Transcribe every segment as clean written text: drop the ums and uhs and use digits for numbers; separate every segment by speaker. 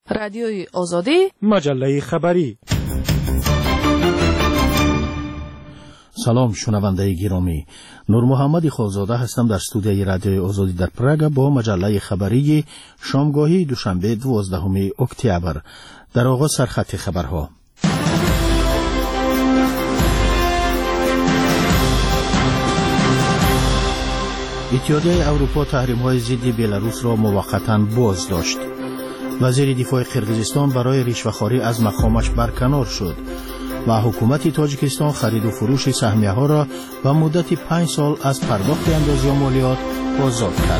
Speaker 1: رادیوی آزادی،
Speaker 2: مجله خبری.
Speaker 3: سلام شنونده گرامی، نور محمد خالزاده هستم در استودیوی رادیوی آزادی در پراگ با مجله خبری شامگاهی دوشنبه 12 اکتبر. در آغاز سرخط خبرها. اتحادیه اروپا تحریم‌های ضد بلاروس را موقتاً باز داشت. وزیر دفاع قرقیزستان برای رشوه‌خواری از مقامش برکنار شد و حکومت تاجیکستان خرید و فروش سهمیه‌ها را به مدت 5 سال از پرداخت اندازه مالیات آزاد کرد.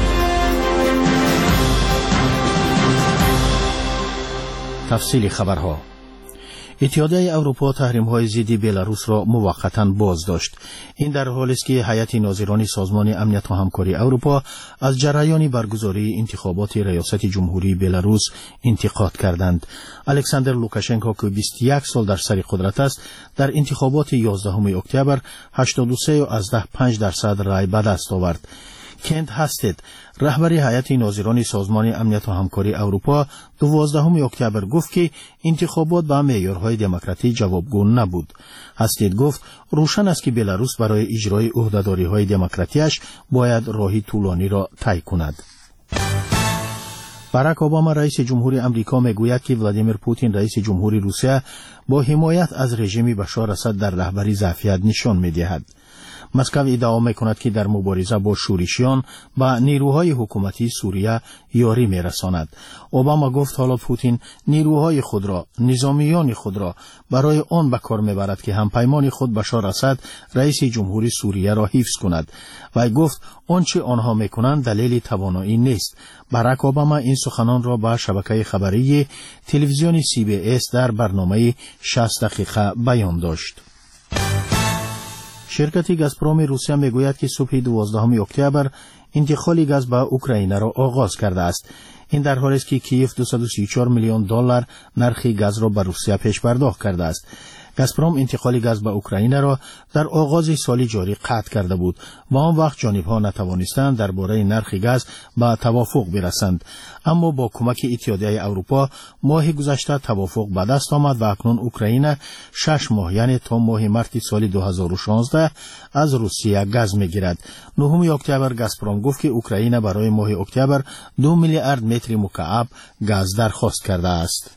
Speaker 3: تفصیل خبرها. اتحادیه اروپا تحریم‌های ضد بلاروس را موقتاً باز داشت. این در حالی است که هیئت ناظران سازمان امنیت و همکاری اروپا از جریان برگزاری انتخابات ریاست جمهوری بلاروس انتقاد کردند. الکساندر لوکاشنکو که 21 سال در سر قدرت است، در انتخابات 11 اکتبر 83.5% رای به دست آورد. کنت هستید، رهبر هیئت ناظران سازمان امنیت و همکاری اروپا، 12 اکتبر گفت که انتخابات به معیارهای دموکراتی جوابگو نبود. هستید گفت روشن است که بلاروس برای اجرای عهدهداری‌های دموکراتیش باید راهی طولانی را طی کند. باراک اوباما رئیس جمهوری امریکا میگوید که ولادیمیر پوتین رئیس جمهوری روسیه با حمایت از رژیم بشار اسد در رهبری ظرفیت نشان می‌دهد. مسکو ادعا می‌کند که در مبارزه با شورشیان به نیروهای حکومتی سوریه یاری می‌رساند. اوباما گفت حالا پوتین نیروهای خود را، نظامیان خود را برای آن به کار می‌برد که همپیمان خود بشار اسد رئیس جمهوری سوریه را حفظ کند. و گفت آنچه آنها می‌کنند دلیل توانایی نیست. باراک اوباما این سخنان را به شبکه خبری تلویزیون CBS در برنامه 60 دقیقه بیان داشت. شرکت گازپروم روسیه میگوید که صبح 12 اکتبر انتقال گاز به اوکراین را آغاز کرده است. این در حالی است که کیف 234 میلیون دلار نرخ گاز را به روسیه پیش پرداخت کرده است. گازپروم انتقال گاز به اوکراین را در آغاز سال جاری قطع کرده بود و آن وقت جانب‌ها نتوانستند درباره نرخ گاز به توافق برسند. اما با کمک اتحادیه اروپا ماه گذشته توافق به دست آمد و اکنون اوکراین 6 ماه یعنی تا ماه مارس سال 2016 از روسیه گاز میگیرد. 9 اکتبر گازپروم گفت که اوکراین برای ماه اکتبر 2 میلیارد متر مکعب گاز درخواست کرده است.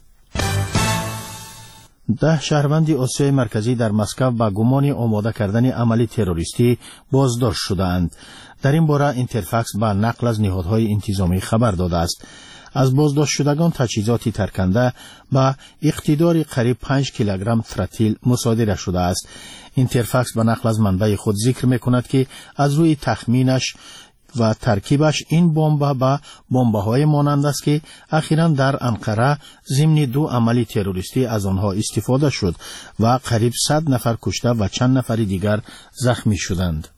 Speaker 3: 10 شهروند آسیای مرکزی در مسکو با گمان آماده کردن عمل تروریستی بازداشت شده‌اند. در این باره اینترفکس با نقل از نهادهای انتظامی خبر داده است. از بازداشت شدگان تجهیزاتی ترکنده با اقتدار قریب 5 کیلوگرم تراتیل مصادره شده است. اینترفکس با نقل از منبع خود ذکر می‌کند که از روی تخمینش و ترکیبش این بمب با بمب‌های مانند است که اخیراً در انقره ضمن 2 عمل تروریستی از آنها استفاده شد و قریب 100 نفر کشته و چند نفر دیگر زخمی شدند.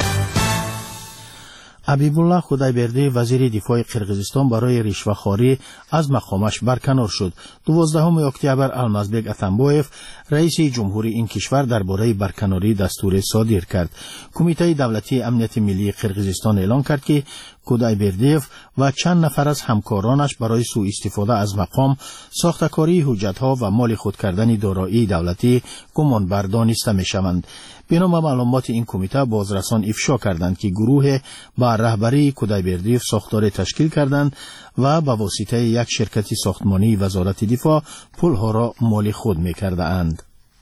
Speaker 3: حبیبالله خدایبردی وزیر دفاع قرقیزستان برای رشوه‌خواری از مقامش برکنار شد. 12 اکتبر المازبek اتنبویف رئیس جمهوری این کشور درباره برکناری دستور صادر کرد. کمیته دولتی امنیت ملی قرقیزستان اعلام کرد که خدایبردیف و چند نفر از همکارانش برای سوء استفاده از مقام، ساختکاری حجت‌ها و مال خود کردن دارایی دولتی گمانبر دانسته می‌شوند. بنا به معلومات این کمیته بازرسان افشا کردند که گروه با رهبری خدایبردیف ساختار تشکیل کردند و به واسطه یک شرکت ساختمانی وزارت دفاع پولها را مال خود می‌کردند.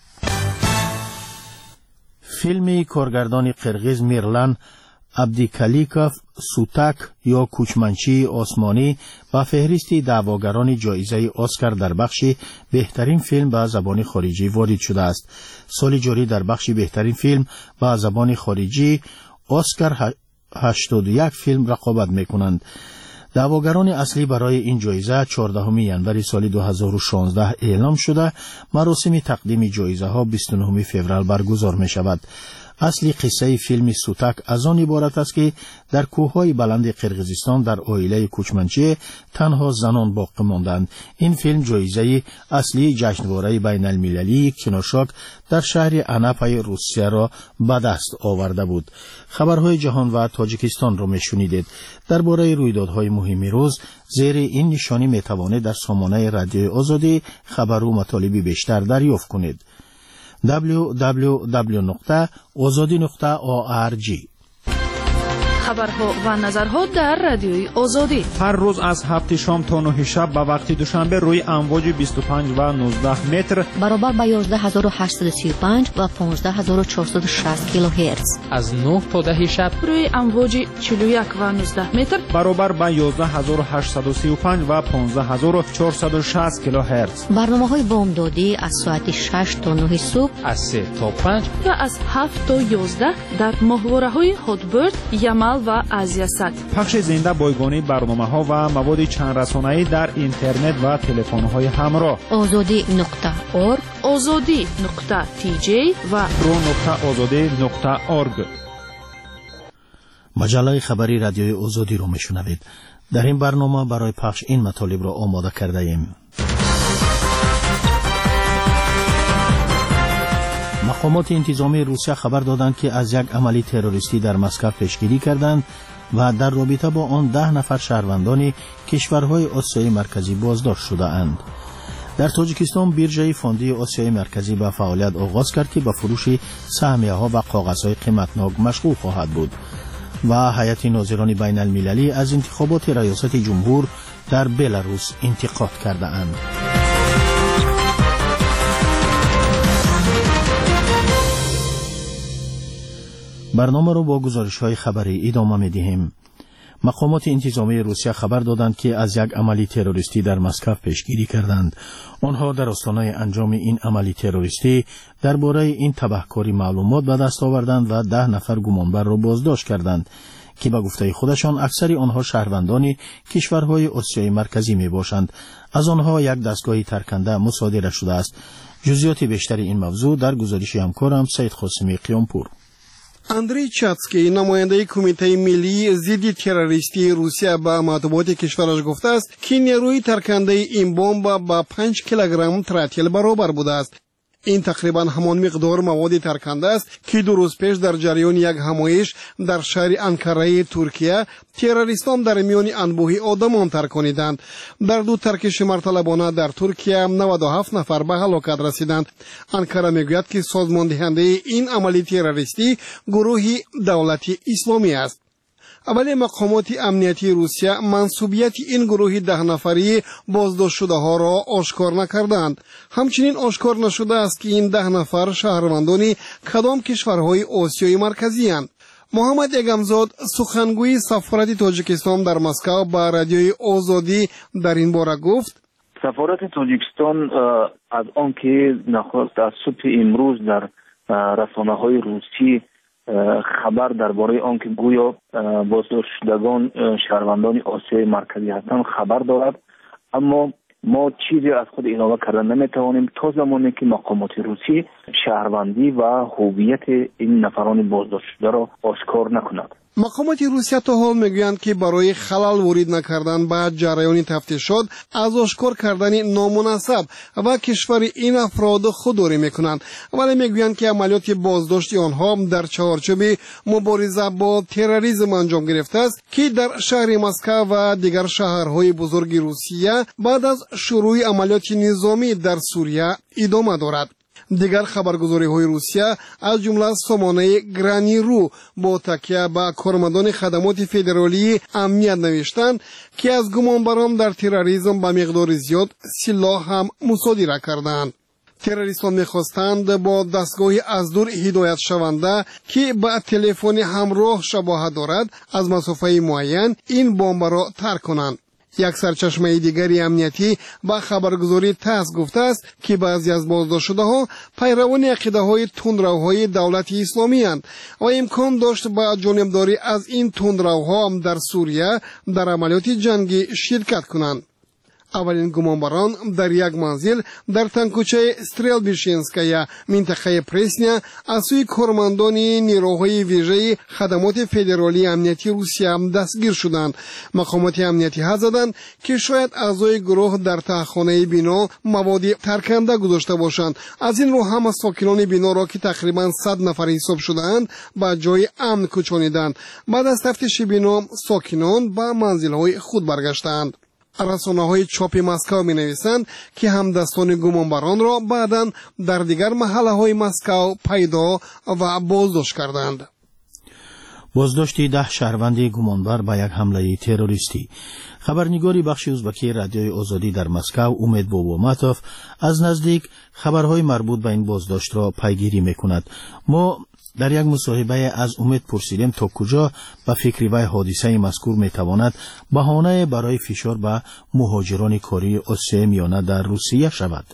Speaker 3: فیلم کارگردان قرقیز میرلان عبدیکالیکوف سوتک یا کوچمنچی آسمانی با فهرست دعواگران جایزه اسکار در بخش بهترین فیلم به زبان خارجی وارد شده است. سال جاری در بخش بهترین فیلم به زبان خارجی اسکار 81 فیلم رقابت می‌کنند. دعواگران اصلی برای این جایزه 14 ژانویه سال 2016 اعلام شده. مراسم تقدیم جایزه ها 29 فوریه برگزار می شود. اصلی قصه فیلم سوتک از آن عبارت است که در کوههای بلند قرقیزستان در عائله کوچمنچی تنها زنان باقی ماندند. این فیلم جایزه اصلی جشنواره بین المللی کینوشاک در شهر اناپای روسیه را به دست آورده بود. خبرهای جهان و تاجیکستان را میشنیدید. درباره رویدادهای مهم روز زیر این نشانی میتوانید در سامانه رادیوی آزادی خبر و مطالب بیشتر دریافت کنید. www.azadi.org.
Speaker 1: خبرها و نظرها در رادیوی آزادی
Speaker 2: هر روز از 7 شام تا 9 شب به وقت دوشنبه روی امواج 25 و 19 متر
Speaker 4: برابر با 11835 و 15460 کیلوهرتز.
Speaker 5: از 9 تا 10 شب
Speaker 1: روی امواج 41 و 19 متر
Speaker 2: برابر با 11835 و 15460 کیلوهرتز.
Speaker 4: برنامه‌های بامدادی از ساعت 6 تا 9 صبح،
Speaker 5: از 3 تا 5
Speaker 1: و از 7 تا 11 در ماهواره‌های هاتبرد، یمل و آزیاسات.
Speaker 2: پخش زنده بایگانی برنامه‌ها و مواد چند رسانه‌ای در اینترنت و تلفن‌های همراه.
Speaker 4: azadi.org،
Speaker 1: azadi.tj و
Speaker 2: pro.azadi.org.
Speaker 3: مجله خبری رادیوی آزادی رو میشنوید. در این برنامه برای پخش این مطالب را آماده کرده ایم. مقامات انتظامی روسیه خبر دادند که از یک عملی تروریستی در مسکو پیشگیری کردند و در رابطه با آن 10 نفر شهروندان کشورهای آسیای مرکزی بازداشت شده اند. در تاجیکستان بیرژه فوندی آسیای مرکزی به فعالیت آغاز کرد که به فروش سهمیه ها و کاغذهای قیمتناک مشغول خواهد بود و هیئت ناظران بین المللی از انتخابات ریاست جمهور در بلاروس انتقاد کرده اند. برنامه رو با گزارش‌های خبری ادامه می‌دهیم. مقامات انتظامی روسیه خبر دادند که از یک عملی تروریستی در مسکو پیشگیری کردند. آنها در آستانه انجام این عملی تروریستی درباره این تبهکاری معلومات به دست آوردند و 10 نفر گمانبر را بازداشت کردند که به گفته خودشان اکثر آنها شهروندان کشورهای آسیای مرکزی میباشند. از آنها یک دستگاه ترکنده مصادره شده است. جزئیات بیشتر این موضوع در گزارش همکارم سید قاسمی قیامپور.
Speaker 6: اندری چاتسکی نماینده کمیته ملی ضد تروریستی روسیه به مطبوعات کشورش گفته است که نیروی ترکنده این بمب با 5 کیلوگرم تراتیل برابر بوده است. این تقریبا همان مقدار مواد ترکنده است که 2 روز پیش در جریان یک همایش در شهر انکاره ترکیه تروریستان در میان انبوهی آدمان ترکانیدند. در 2 ترکش مرطلبانه در ترکیه 97 نفر به هلاکت رسیدند. انکاره میگوید که سازمان دهنده این عملی تروریستی گروهی دولتی اسلامی است. اولی مقامات امنیتی روسیه منسوبیت این گروه 10 نفری بازداشت شده ها را آشکار نکردند. همچنین آشکار نشده است که این 10 نفر شهروندان کدام کشورهای آسیای مرکزی اند. محمد اگمزاد سخنگوی سفارت تاجیکستان در مسکو با رادیوی آزادی در این باره گفت:
Speaker 7: سفارت تاجیکستان از آنکه نخست از صبح امروز در رسانه‌های روسی خبر درباره آنکه گویا بازداشت شدگان شهروندان آسیای مرکزی هستند خبر دارد، اما ما چیزی از خود اعلام کردن نمیتوانیم تا زمانی که مقامات روسی شهروندی و هویت این نفران بازداشت شده را آشکار نکند.
Speaker 6: مقامات روسیه تا حال میگویند که برای خلل وارد نکردن به جریان تفتیشات از آشکار کردن نامناسب و کشور این افراد خودداری میکنند، ولی میگویند که عملیات بازداشت آنها در چارچوب مبارزه با تروریسم انجام گرفته است که در شهر مسکو و دیگر شهرهای بزرگ روسیه بعد از شروع عملیات نظامی در سوریه ادامه دارد. دیگر خبرگزاری‌های روسیه از جمله سامانه گرانی رو با تکیه به کارمندان خدمات فدرالی امنیت نوشتند که از گمانبران در تروریسم به مقدار زیاد سلاح هم مصادره کردند. تروریستان می‌خواستند با دستگاهی از دور هدایت شونده که به تلفن همراه شباهت دارد از مسافه معین این بمب را ترک کنند. یک سرچشمه دیگری امنیتی با خبرگزاری تاس گفته است که بعضی از بازداشت شده ها پیروان عقیده های تندروهای دولت اسلامی اند و امکان داشت با جانبداری از این تندروها هم در سوریه در عملیات جنگی شرکت کنند. اولین گمانبران در یک منزل در تنکوچه استرلبیشینسکایا منطقه پرسنیا از سوی کارمندان نیروهای ویژه خدمات فدرالی امنیتی روسیه دستگیر شدند. مقامات امنیتی حدس زدند که شاید اعضای گروه در تهخانه بنا مواد ترکنده گذاشته باشند. از این رو هم ساکنان بنا را که تقریبا 100 نفر حساب شدند به جای امن کوچانیدند. بعد از تفتیش بنا ساکنان به منزل‌های خود برگشتند. رسانه‌های چاپ مسکو می‌نویسند که همدستان گمانبران را بعداً در دیگر محله‌های مسکو پیدا و بازداشت کردند.
Speaker 3: بازداشت 10 شهروند گمانبر به یک حمله تروریستی. خبرنگاری بخش ازبکی رادیوی آزادی در مسکو امید باباماتوف از نزدیک خبرهای مربوط به این بازداشت را پیگیری می‌کند. ما در یک مصاحبه از امید پرسیدیم تا کجا به فکر وی حادثه مذکور میتواند بهانه برای فشار به مهاجران کاری آسیای میانه در روسیه شود.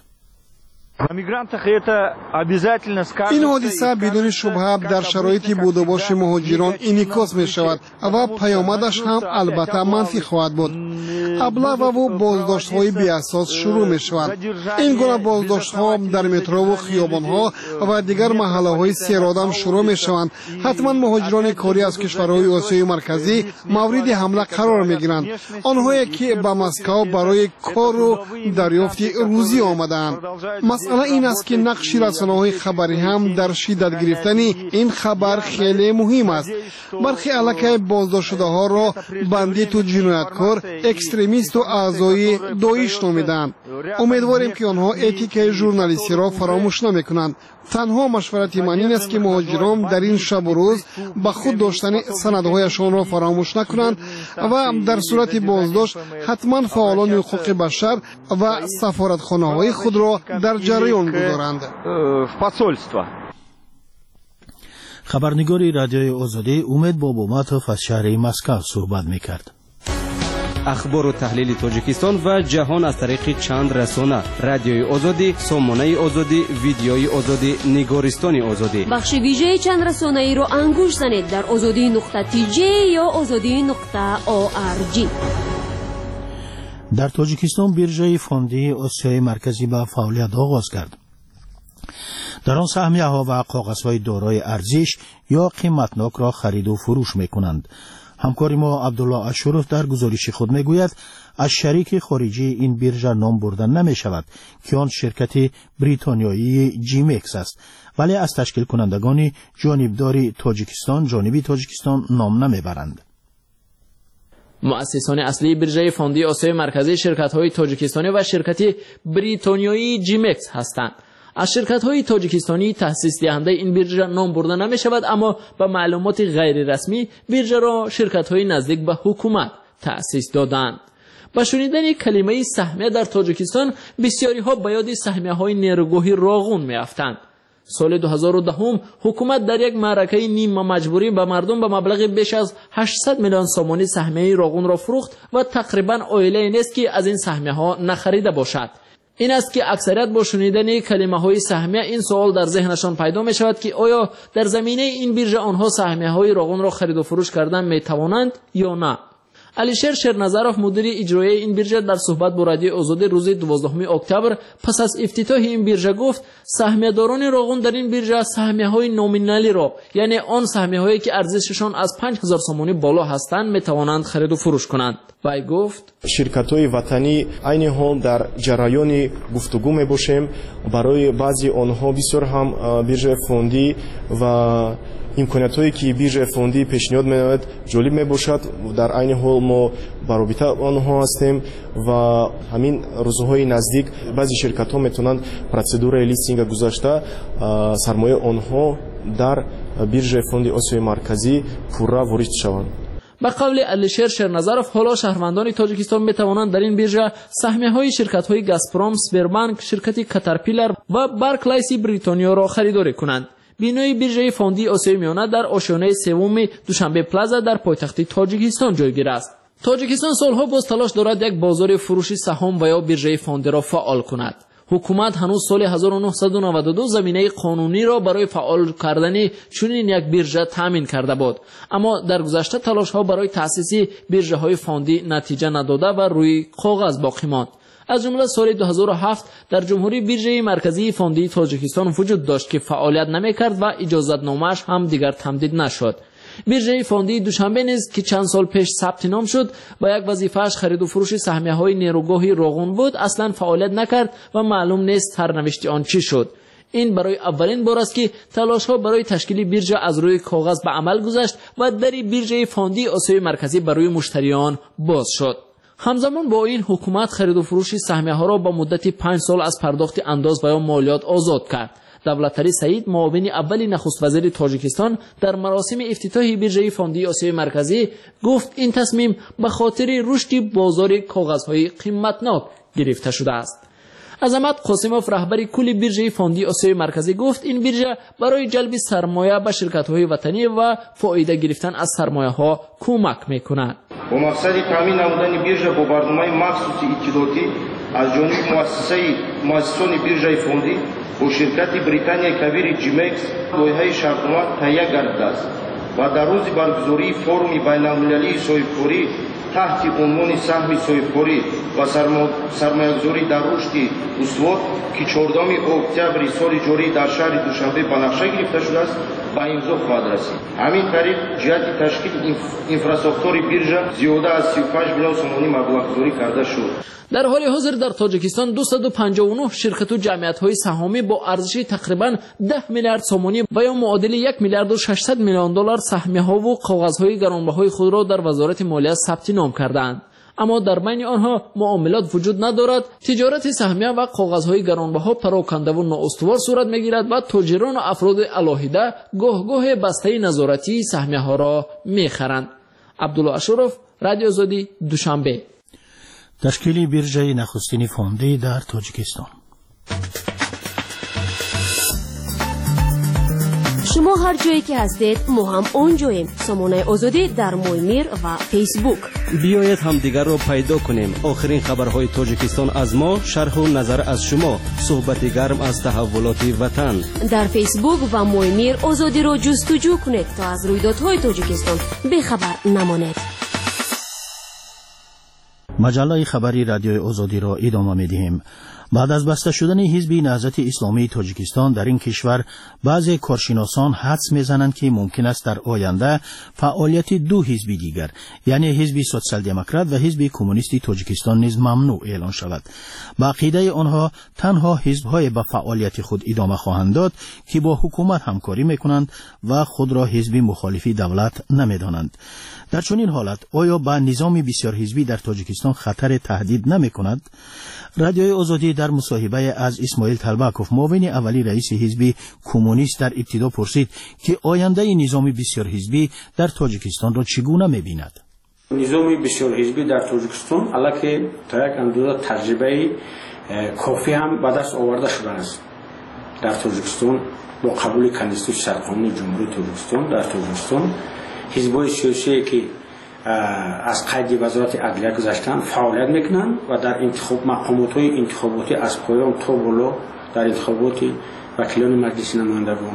Speaker 6: این حادثه بدون شبهه در شرایط بود و باش مهاجران انعکاس می شود و پیامدش هم البته منفی خواهد بود. ابلاغ و بازداشت های بی اساس شروع می شود. این گونه بازداشت ها در مترو و خیابان ها و دیگر محله های سیرادم شروع می شوند. حتما مهاجران کاری از کشورهای آسیای مرکزی مورد حمله قرار می گیرند. آنهایی که به مسکو برای کار و دریافت روزی آمدند. مسئله این است که نقش رسانه‌های خبری هم در شدت گرفتن این خبر خیلی مهم است. برخی علاقه بازداشت شده ها را بندیت و جنایتکار، اکستریمیست و اعضای داعش نامیدند. امیدواریم که آنها اتیکای ژورنالیستی را فراموش نمی‌کنند. تنها مشورت من این است که مهاجران در این شب و روز با خود داشتن سندهایشان را فراموش نکنند و در صورت بازداشت حتما فعالان حقوق بشر و سفارتخانه‌های خود را در جریان گذارند.
Speaker 3: خبرنگاری رادیوی آزادی امید باباماتوف از شهر مسکو صحبت می‌کرد.
Speaker 8: اخبار و تحلیل تاجیکستان و جهان از طریق چند رسانه: رادیوی آزادی، سامانه آزادی، ویدیوی آزادی، نگارستان آزادی.
Speaker 9: بخش ویژه چند رسانه‌ای را انگوش زنید در azadi.tj یا azadi.org.
Speaker 3: در تاجیکستان بیرژه فوندی آسیای مرکزی به فعالیت آغاز کرد. در آن سهمیه ها و کاغذهای دارای ارزش یا قیمتناک را خرید و فروش می‌کنند. همکار ما عبدالله اشرف در گزارش خود میگوید از شریک خارجی این بیرژه نام بردن نمی شود که آن شرکت بریتانیایی جیمکس است، ولی از تشکیل کنندگان جانبی تاجیکستان نام نمیبرند.
Speaker 10: مؤسسان اصلی بیرژه فوندی آسیای مرکزی شرکت‌های تاجیکستانی و شرکت بریتانیایی جیمکس هستند. از شرکت‌های تاجیکستانی تأسیس دهنده این بیرژه نام برده نمی شود، اما با معلومات غیر رسمی بیرژه را شرکت‌های نزدیک به حکومت تأسیس دادند. با شنیدن کلمه سهمیه در تاجیکستان بسیاری‌ها به یاد سهمیه‌های نیروگاهی راغون می‌افتند. سال 2010 حکومت در یک معرکه نیمه مجبوری به مردم به مبلغ بیش از 800 میلیون سومانی سهمیه راغون را فروخت و تقریباً عائله نیست که از این سهمیه‌ها نخریده باشد. این است که اکثریت با شنیدن کلمه‌های سهمیه این سوال در ذهنشان پیدا می شود که آیا در زمینه این بیرژه آنها سهمیه‌های راغون را خرید و فروش کردن می توانند یا نه. علیشیر شرنظرов مدیر اجرایی این بیرژه در صحبت با رادیو آزادی روز 12 اکتبر پس از افتتاح این بیرژه گفت سهمیه‌داران راغون در این بیرژه سهمیه‌های نومینالی را، یعنی آن سهمیه‌هایی که ارزششان از 5000 سومانی بالا هستند می توانند خرید و فروش کنند. وی گفت
Speaker 11: شرکت‌های وطنی عین حال در جریان گفتگو می‌باشیم برای بعضی آنها بسیار هم بیرژه فوندی و امکاناتی که بیرژه فوندی پیشنهاد می‌نماید جالب می‌باشد. در عین حال ما برابطه آنها هستیم و همین روزهای نزدیک بعضی شرکت‌ها می‌تونند پروسیدور لیستینگ گذاشته سرمایه آنها در بیرژه فوندی آسیای مرکزی پورا وارد شوند.
Speaker 10: به قول علیشیر شرنظرов حالا شهروندان تاجیکستان می توانند در این بیرژه سهمیه‌های شرکت‌های گازپروم، سپربانک، شرکت کاترپیلر و بارکلیس بریتانیا را خریداری کنند. بینای بیرژه فوندی آسیای میانه در آشیانه سوم دوشنبه پلازا در پایتخت تاجیکستان جایگیر است. تاجیکستان سالها باز تلاش دارد یک بازار فروشی سهام و یا بیرژه فوندی را فعال کند. حکومت هنوز سال 1992 زمینه قانونی را برای فعال کردن چنین یک بیرژه تامین کرده بود، اما در گذشته تلاش ها برای تأسیس بیرژه های فوندی نتیجه نداده و روی کاغذ باقی ماند. از جمله سال 2007 در جمهوری بیرژه مرکزی فوندی تاجیکستان وجود داشت که فعالیت نمی‌کرد و اجازتنامه‌اش هم دیگر تمدید نشد. بیرژه فوندی دوشنبه نیز که چند سال پیش ثبت نام شد و یک وظیفه‌اش خرید و فروش سهمیه‌های نیروگاهی روغن بود، اصلا فعالیت نکرد و معلوم نیست سرنوشت آن چی شد. این برای اولین بار است که تلاش‌ها برای تشکیل بیرژه از روی کاغذ به عمل گذشت و در بیرژه فوندی آسیای مرکزی برای مشتریان باز شد. همزمان با این حکومت خرید و فروش سهمیه‌ها را با مدت 5 سال از پرداخت انداز و یا مالیات آزاد کرد. دولت‌علی سعید، معاون اول نخست وزیر تاجیکستان، در مراسم افتتاح بیرژه فوندی آسیای مرکزی گفت این تصمیم به خاطر رشد بازار کاغذهای قیمتناک گرفته شده است. عظمت قاسموف، رهبر کل بیرژه فوندی آسیای مرکزی، گفت این بیرژه برای جلب سرمایه به شرکت‌های وطنی و فایده گرفتن از سرمایه‌ها کمک می‌کند.
Speaker 12: با مقصد تامین نمودن بیرژه با برنامه مخصوص اطلاعاتی از جانب مؤسسان بیرژه فوندی با شرکت بریتانیای کبیر جیمکس لایحه شرطنامه تهیه گردیده است و در روز برگزاری فورم بین‌المللی صاحبکاری تحت عنوان سهم صاحبکاری و سرمایه‌گذاری در رشد استوار که 14 اکتبر سال جاری در شهر دوشنبه به نقشه گرفته شده است به امضا خواهد رسید. همین طریق جهت تشکیل اینفراستراکتور بیرژه زیاده از 35 میلیون سومانی مبلغ‌گذاری کرده شد.
Speaker 10: در حال حاضر در تاجیکستان 259 شرکت و جمعیت‌های سهامی با ارزش تقریباً 10 میلیارد سومانی و یا معادل 1 میلیارد و 600 میلیون دلار سهمیه‌ها و کاغذهای گرانبهای خود را در وزارت مالیه ثبت نام کردند. اما در بین آنها معاملات وجود ندارد. تجارت سهمیه و کاغذهای گرانبها پراکنده و نااستوار صورت میگیرد و تاجران و افراد علاهیده گاه بسته نظارتی سهمیه‌ها را میخرند. عبدالله اشرف، رادیو آزادی، دوشنبه.
Speaker 3: تشکیل بیرژه نخستین فوندی در تاجیکستان.
Speaker 9: شما هر جایی که هستید ما هم اونجاییم. سامانه آزادی در مویمیر و فیسبوک.
Speaker 8: بیایید همدیگر را پیدا کنیم. آخرین خبرهای تاجیکستان از ما، شرح و نظر از شما، صحبت گرم از تحولات وطن.
Speaker 9: در فیسبوک و مویمیر آزادی را جستجو کنید تا از رویدادهای تاجیکستان بیخبر نمانید.
Speaker 3: مجله خبری رادیوی آزادی را ادامه می‌دهیم. بعد از بسته شدن حزب نهضت اسلامی تاجیکستان در این کشور، بعضی کارشناسان حدس می‌زنند که ممکن است در آینده فعالیت دو حزب دیگر، یعنی حزب سوسیال دموکرات و حزب کمونیست تاجیکستان نیز ممنوع اعلان شود. با عقیده آنها تنها حزب‌های به فعالیت خود ادامه خواهند داد که با حکومت همکاری می‌کنند و خود را حزب مخالف دولت نمی‌دانند. در چنین حالت آیا با نظام بسیار حزبی در تاجیکستان خطر تهدید نمی‌کند؟ رادیوی آزادی در مصاحبه از اسماعیل طلبکوف، معاون اولی رئیس حزب کمونیست، در ابتدا پرسید که آینده نظام بسیار حزبی در تاجیکستان را چگونه می‌بیند.
Speaker 13: نظام بسیار حزبی در تاجیکستان البته تا یک اندازه تجربه کافی هم به دست آورده شده است. در تاجیکستان با قبول کنستیتوسیون سرقانونی جمهوری تاجیکستان در تاجیکستان حزب‌های سیاسی که از قید وزارت عدلیه گذشتن فعالیت میکنند و در انتخاب مقامات‌های انتخاباتی از پایان تا بالا در انتخابات وکیلان مجلس نمایندگان،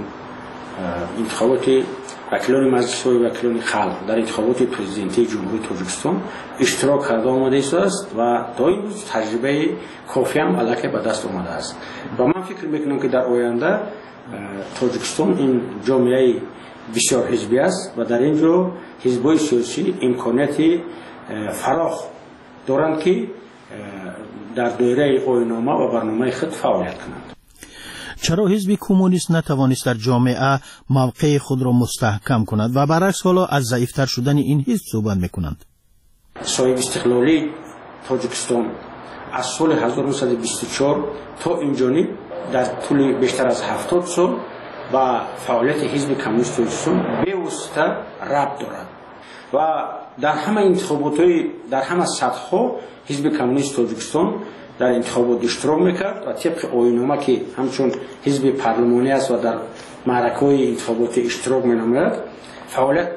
Speaker 13: انتخابات وکیلان مجلس وکیلان خلق، در انتخابات پرزیدنتی جمهوری تاجیکستان اشتراک کرده آمده است و تا این روز تجربه کافی هم البته به دست آمده است و من فکر میکنم که در آینده تاجیکستان این جامعه بسیار حزبی است و در اینجا حزب‌های سیاسی امکانات فراخ دارند که در دایره آیین‌نامه و برنامه خود فعالیت کنند.
Speaker 3: چرا حزب کمونیست نتوانست در جامعه موقع خود را مستحکم کند و برعکس حالا از ضعیفتر شدن این حزب صحبت می‌کنند؟
Speaker 13: صاحب استقلالی تاجیکستان از سال 1924 تا اینجانی در طول بیشتر از 70 سال و فعالیت حزب کمونیست تاجیکستان به واسطه ربط دارد و در همه انتخابات‌های در همه سطح‌ها حزب کمونیست تاجیکستان در انتخابات اشتراک میکرد و طبق آیین‌نامه که همچون حزب پارلمانی است و در معرکه‌های انتخاباتی اشتراک می‌نماید فعالیت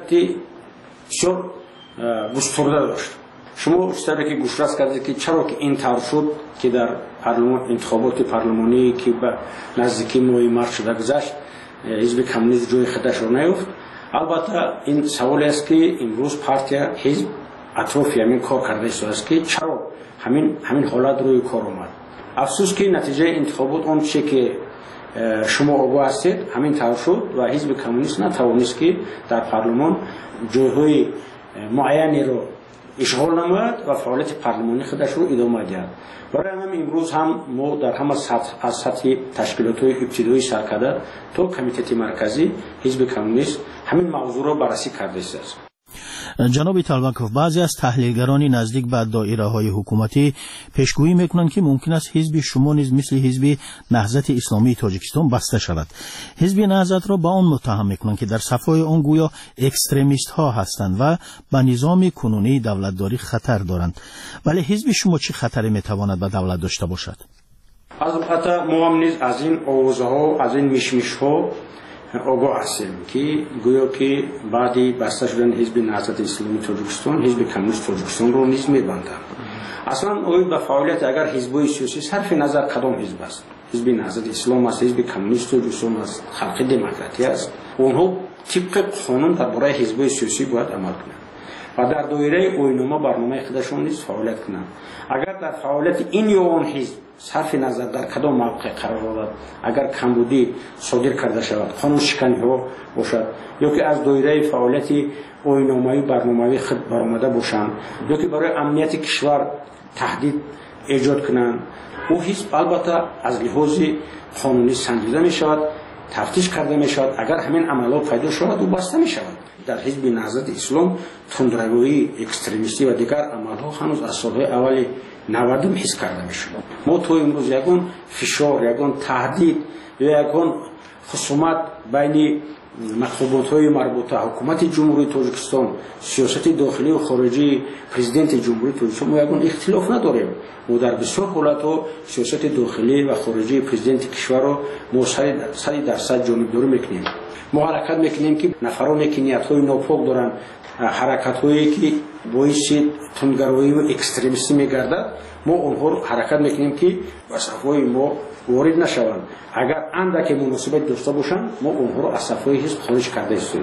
Speaker 13: بسیار گسترده داشت. شما استاد که گوشرس کردید که چرا که این طور شد که در پارلمان انتخابات پارلمانی که به نزدیکی ماه مارس شده گذشت حزب کمونیست جای خودش را نیافت. البته این سوال است که امروز پارتی حزب اطراف همین کار کرده است که چرا همین حالت روی کار اومد. افسوس که نتیجه انتخابات اون چه که شما آگاه هستید همین طور شد و حزب کمونیست نتوانست که در پارلمان جایهای معینی رو اشغال نماید و فعالیت پارلمانی خودش رو ادامه دهد. برای همین امروز هم ما در همه از سطح تشکیلات‌های ابتدایی سرکرده تا کمیته مرکزی حزب کمونیست همین موضوع رو بررسی کرده است.
Speaker 3: جناب طلبکوف، بعضی از تحلیلگران نزدیک به دایره‌های حکومتی پیشگویی میکنند که ممکن است حزب شما نیز مثل حزب نهضت اسلامی تاجیکستان بسته شود. حزب نهضت را با آن متهم میکنند که در صفای آن گویا اکستریمیست ها هستند و به نظام کنونی دولتداری خطر دارند. ولی حزب شما چه خطری میتواند به دولت داشته باشد؟
Speaker 13: البته ما هم نیز از این آوازها، از این میشمیش‌ها آگاه هستیم که گویا که بعدی بسته شدن حزب نهضت اسلامی تاجیکستان حزب کمونیست تاجیکستان رو نیز میبندند. اصلا اوی به فعالیت اگر حزب‌های سیاسی صرف نظر کدام حزب است، حزب نهضت اسلام است، حزب کمونیست تاجیکستان است، خلق دموکراتی است، اونها طبق قانون درباره حزب‌های سیاسی باید عمل کنند و در دایره اوینما برنامه خودشون نیز فعالیت کنند. اگر در فعالیت این یا اون حزب صرف نظر در کدام موقع قرار دارد، اگر کمبودی صادر کرده شود، قانون شکنی ها باشد، یا که از دایره فعالیت اوینامایی برنامه‌ای خود برآمده باشند، یا که برای امنیت کشور تهدید ایجاد کنند، او حزب البته از لحاظ قانونی سنجیده می شود، تفتیش کرده می شود. اگر همین عملات پیدا شود او بسته می شود. در حزب نهضت اسلام تندروی، اکستریمیستی و دیگر عملها هنوز از سالهای اولی 90 حس کرده می شود. ما تو امروز یکون فشار، یکون تهدید یا یکون خصومت بین مطلوبات‌های مربوطه حکومت جمهوری تاجیکستان، سیاست داخلی و خارجی پرزیدنت جمهوری تاجیکستان ما یکون اختلاف نداریم. و در بسیار حالت‌ها سیاست داخلی و خارجی پرزیدنت کشور رو ما 100% جانبداری میکنیم. ما حرکت میکنیم که نفرانی که نیت‌های ناپاک دارن، حرکت‌هایی که باعث تندروی و اکستریمیستی میگردد، ما اونها رو حرکت میکنیم که به صفای ما وارد نشوند. اگر اندک مناسبت داشته باشند ما اونها رو از صفای حزب خارج کرده هستیم.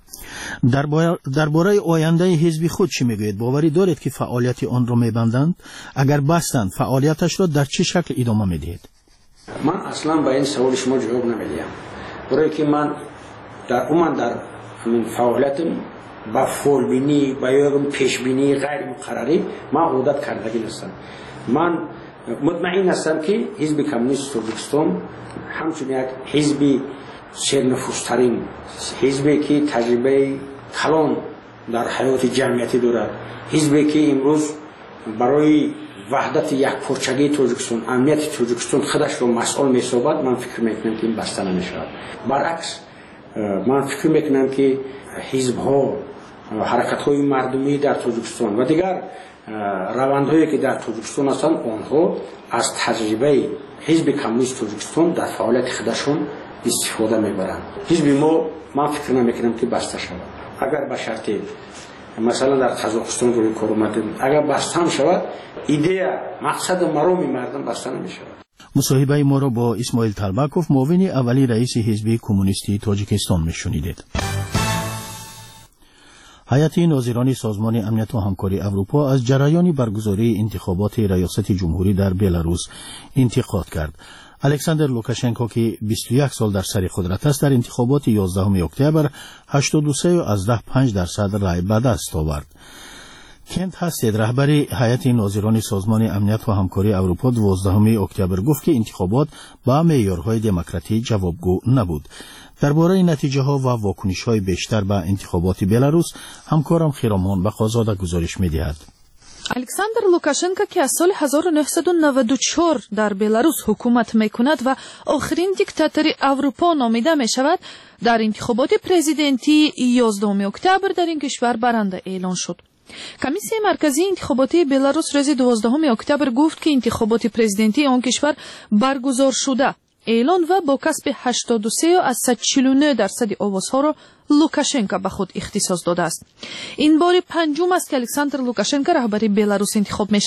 Speaker 3: درباره آینده حزب خود چی میگوید؟ باوری دارید که فعالیت آن را میبندند؟ اگر بستند فعالیتش را در چه شکل ادامه میدهید؟
Speaker 13: من اصلا به این سوال شما جواب نمیدم. برای که من در همین فعالیتم با فولبینی، با یکم پیشبینی غیر مقرری من عادت کردگی نیستم. من مطمئن هستم که حزب کمونیست تاجیکستان همچون یک حزب سرنفوذترین، حزبی که تجربه کلان در حیات جمعیتی دارد، حزبی که امروز برای وحدت یک پارچگی تاجیکستان، امنیت تاجیکستان خودش رو مسئول می‌سازد، من فکر می‌کنم که این بسته نمی‌شود. برعکس من فکر می‌کنم که حزب‌ها و حرکت‌های مردمی در تاجیکستان و دیگر روندهایی که در تاجیکستان هستند آنها از تجربه حزب کمونیست تاجیکستان در فعالیت خودشون استفاده میبرند. حزب ما من فکر نمیکنم که بسته شود. اگر به شرطی مثلا در قزاقستان روی کار اومده اگر بسته هم شود، ایده مقصد مرامی مردم بسته نمیشود.
Speaker 3: مصاحبه ما را با اسماعیل طلبکوف، معاون اولی رئیس حزب کمونیستی تاجیکستان میشنیدید. هیئت ناظران سازمان امنیت و همکاری اروپا از جریان برگزاری انتخابات ریاست جمهوری در بلاروس انتقاد کرد. الکساندر لوکاشنکو که 21 سال در سر قدرت است، در انتخابات 11 اکتبر 83.5% رای به دست آورد. کنت هستید، رهبر هیئت ناظران سازمان امنیت و همکاری اروپا، 12 اکتبر گفت که انتخابات با معیارهای دموکراتی جوابگو نبود. درباره نتیجه ها و واکنش های بیشتر به انتخابات بلاروس همکارم خیرامان بقازاده گزارش می دهد.
Speaker 1: الکساندر لوکاشنکو که از سال 1994 در بلاروس حکومت می کند و آخرین دیکتاتور اروپا نامیده می شود، در انتخابات پرزیدنتی 11 اکتبر در این کشور برنده اعلان شد. کمیسیون مرکزی انتخاباتی بلاروس روز 12 اکتبر گفت که انتخابات پرزیدنتی آن کشور برگزار شده. اعلان و با کسب 83.49% آوازها را لوکاشنکو به خود اختصاص داده است. این بار پنجم است که الکساندر لوکاشنکو رهبر بلاروس انتخاب می شود.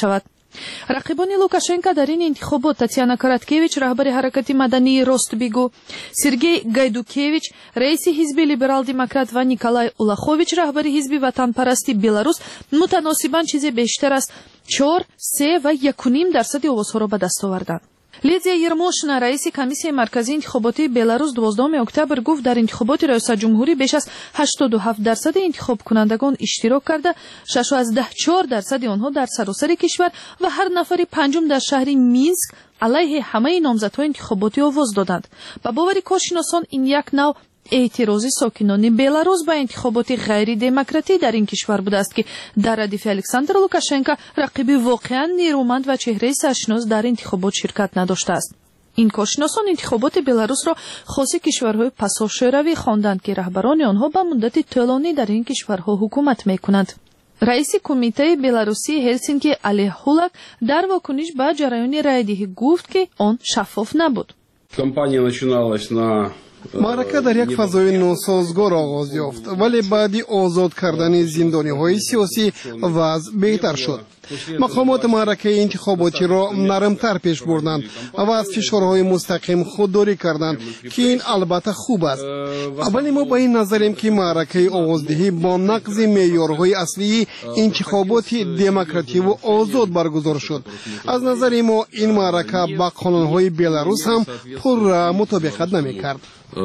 Speaker 1: رقیبان لوکاشنکا در این انتخابات تاتیانا کاراتکیویچ رهبر حرکت مدنی راستبیگو، سرگئی گایدوکیویچ رئیس حزب لیبرال دموکرات و نیکولای اولاخوویچ رهبر حزب وطن پرستی بلاروس متناسباً چیزی بیشتر از 4, 3 و 1.5% آوازها را به دست آوردند. لیدیا یرموشنا رئیس کمیسیون مرکزی انتخاباتی بلاروس 12 اکتبر گفت در انتخابات ریاست جمهوری بیش از 87% انتخاب کنندگان اشتراک کرده، 14% آنها در سراسر کشور و هر نفری پنجم در شهر مینسک علیه همه نامزدهای انتخاباتی آواز دادند. با باور کارشناسان این یک نوع اعتراضی ساکنان بلاروس به انتخابات غیر دموکراتی در این کشور بوده است که در ردیف الکساندر لوکاشنکا رقیبی واقعا نیرومند و چهره سرشناس در انتخابات شرکت نداشته است. این کارشناسان انتخابات بلاروس را خاص کشورهای پساشوروی خواندند که رهبران آنها به مدت طولانی در این کشورها حکومت میکنند. رئیس کمیته بلاروسی هلسینکی علی هولک در واکنش به جریان رایدهی گفت که آن شفاف نبود.
Speaker 14: کمپانی начиналась на
Speaker 6: معرکه در یک فضای ناسازگار آغاز یافت، ولی بعدی آزاد کردن زندانی‌های سیاسی وضع بهتر شد. مقامات معرکه انتخاباتی را نرمتر پیش بردند و از فشارهای مستقیم خودداری کردند که این البته خوب است. ولی ما با این نظریم که معرکه آوازدهی با نقض معیارهای اصلی انتخابات دموکراتی و آزاد برگزار شد. از نظر ما این معرکه با قانونهای بلاروس هم پر مطابقت نمی‌کرد.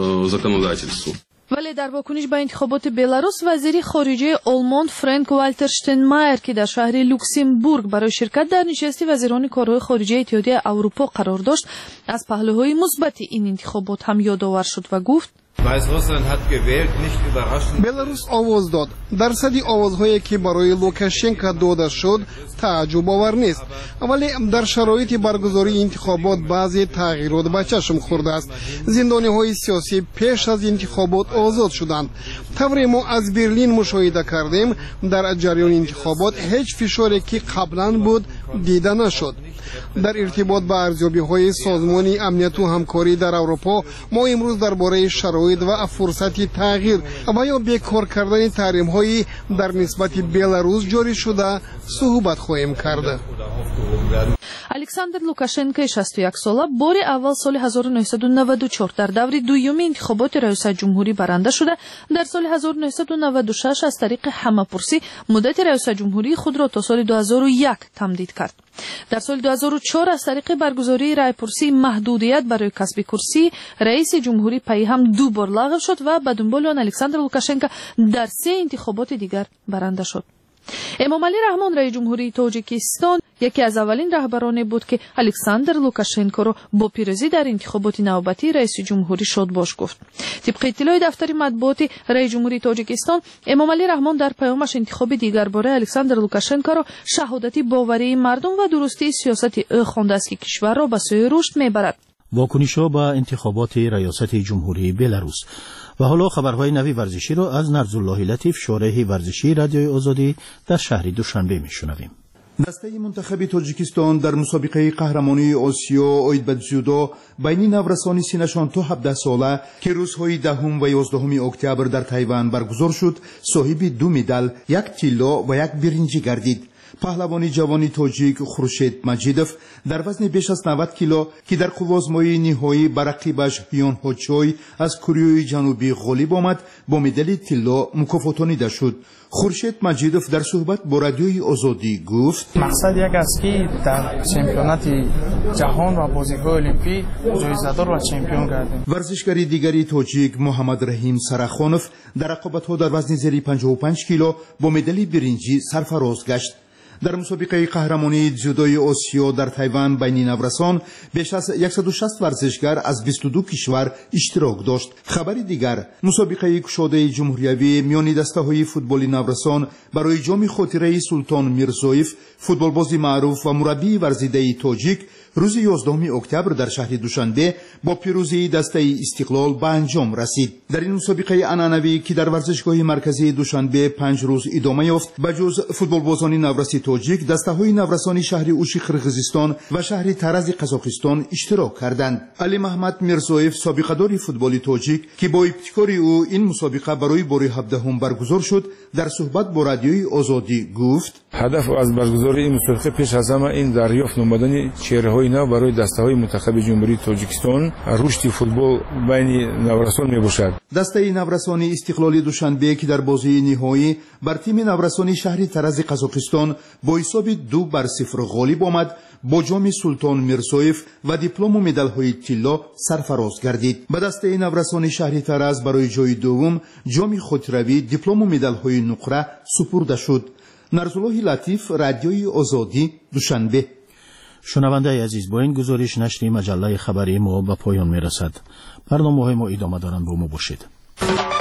Speaker 6: ولی در واکنش به انتخابات بلاروس وزیر خارجه آلمان فرانک والتر شتاینمایر که در شهر لوکسمبورگ برای شرکت در نشست وزیران کارهای خارجه اتحادیه اروپا قرار داشت، از پهلوهای مثبت این انتخابات هم یادآور شد و گفت بلاروس آواز داد. درصد آوازهایی که برای لوکاشنکا داده شد تعجب آور نیست، ولی در شرایط برگزاری انتخابات بعضی تغییرات به چشم خورده است. زندانی‌های سیاسی پیش از انتخابات آزاد شدند. طوری ما از برلین مشاهده کردیم در جریان انتخابات هیچ فشاری که قبلا بود دیده نشد. در ارتباط با ارزیابی‌های سازمان امنیت و همکاری در اروپا ما امروز درباره شرایط و فرصت تغییر و یا بیکار کردن تحریم‌های در نسبت بلاروس جاری شده صحبت خواهیم کرد.
Speaker 1: الکساندر لوکاشنکا 61 ساله بار اول سال 1994 در دور دوم انتخابات ریاست جمهوری برنده شده. در سال 1996 از طریق همه‌پرسی مدت ریاست جمهوری خود را تا سال 2001 تمدید کرد. در سال 2004 از طریق برگزاری رایپرسی محدودیت برای کسب کرسی رئیس جمهوری پی هم 2 بار لغو شد و به دنبال آن الکساندر لوکاشنکا در 3 انتخابات دیگر برنده شد. امامعلی رحمان رئیس جمهوری تاجیکستان یکی از اولین رهبرانی بود که الکساندر لوکاشنکو را با پیروزی در انتخابات نوبتی رئیس جمهوری شادباش گفت. طبق اطلاع دفتر مطبوعات رئیس جمهوری تاجیکستان، امامعلی رحمان در پیامش انتخاب دیگر باره الکساندر لوکاشنکو را شهادتی باوری مردم و درستی سیاست او خوانده است که کشور را به سوی رشد میبرد.
Speaker 3: واکنش‌ها به انتخابات ریاست جمهوری بلاروس. و حالا خبرهای نوی ورزشی را از نرزالله لطیف، شارح ورزشی رادیوی آزادی در شهر دوشنبه میشنویم.
Speaker 15: دسته منتخب تاجیکستان در مسابقه قهرمانی آسیا اوید به جودو بین نورسان سینشان تا 17 ساله که روزهای 10 و 11 اکتبر در تایوان برگزار شد، صاحب 2 مدال، 1 طلا و 1 برنجی گردید. پهلوانی جوانی تاجیک خورشید مجیدوف در وزن بیش از 90 کیلو که در قوازمای نهایی بر رقیبش هیون هوچوی از کره جنوبی غالب آمد، با مدال طلا مکافاتانیده شد. خورشید مجیدوف در صحبت با رادیوی آزادی گفت:
Speaker 16: مقصد یک است که در چمپیونات جهان و بازی‌های المپیک جایزه‌دار و چمپیون گردیم.
Speaker 15: ورزشکار دیگری تاجیک محمد رحیم سرخانوف در رقابت‌ها در وزن زیر 55 کیلو با مدال برنجی سرفراز گشت. در مسابقه قهرمانی جودوی آسیا در تایوان بین نورسان بیش از 160 ورزشکار از 22 کشور اشتراک داشت. خبری دیگر، مسابقه گشاده جمهوریوی میان دسته‌های فوتبال نورسان برای جام خاطره سلطان میرزایف، فوتبالباز معروف و مربی ورزیده تاجیک، روز 11 اکتبر در شهر دوشنبه با پیروزی دسته استقلال به انجام رسید. در این مسابقه عنعنوی که در ورزشگاه مرکزی دوشنبه 5 روز ادامه یافت، بجز فوتبالبازان نورسی توجیک دسته‌های نورسانی شهر اوشی قرقیزستان و شهر ترز قزاقستان اشتراک کردند. علی محمد میرزویف سابقه‌دار فوتبال توجیک که با ابتکار او این مسابقه برای بار 17 برگزار شد در صحبت با رادیوی آزادی گفت
Speaker 17: هدف از برگزاری این مسابقه پیش از همه این دریافت نمودن چهره‌های نو برای دسته‌های منتخب جمهوری تاجیکستان رشد فوتبال بین نورسان میباشد.
Speaker 15: دسته نورسانی استقلالی دوشنبه که در بازی نهایی بر تیم نورسانی شهر ترز قزاقستان با حساب 2-0 غالب آمد، با جام سلطان میرزویف و دیپلم و مدال‌های طلا سرفراز گردید. به دسته نورسانی شهر ترز برای جای دوم جام خودروی، دیپلم و مدال‌های نقره سپرده شد. نرزالله لطیف، رادیوی آزادی، دوشنبه.
Speaker 3: شنونده عزیز، با این گزارش نشر مجله خبری ما به پایان میرسد. برنامه‌های ما ادامه دارند، با ما باشید.